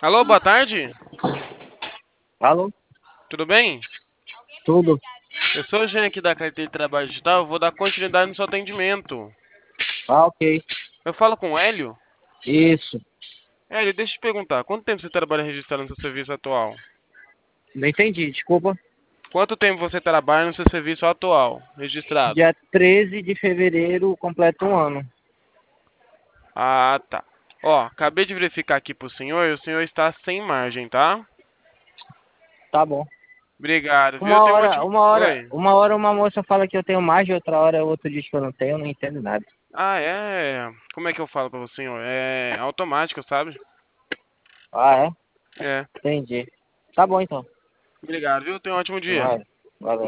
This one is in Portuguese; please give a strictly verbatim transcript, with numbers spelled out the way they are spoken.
Alô, boa tarde. Alô? Tudo bem? Tudo? Eu sou o Jean aqui da Carteira de Trabalho Digital. Eu vou dar continuidade no seu atendimento. Ah, ok. Eu falo com o Hélio? Isso. Hélio, deixa eu te perguntar. Quanto tempo você trabalha registrado no seu serviço atual? Não entendi, desculpa. Quanto tempo você trabalha no seu serviço atual, registrado? Dia treze de fevereiro completa um ano. Ah, tá. Ó, acabei de verificar aqui pro senhor e o senhor está sem margem, tá? Tá bom. Obrigado, viu? Uma Tenha um hora, ótimo... uma hora, Oi. uma hora uma moça fala que eu tenho margem, outra hora outro diz que eu não tenho, eu não entendo nada. Ah, é... Como é que eu falo pra o senhor? É automático, sabe? Ah, é? É. Entendi. Tá bom então. Obrigado, viu? Tenha um ótimo dia. Vai. Valeu.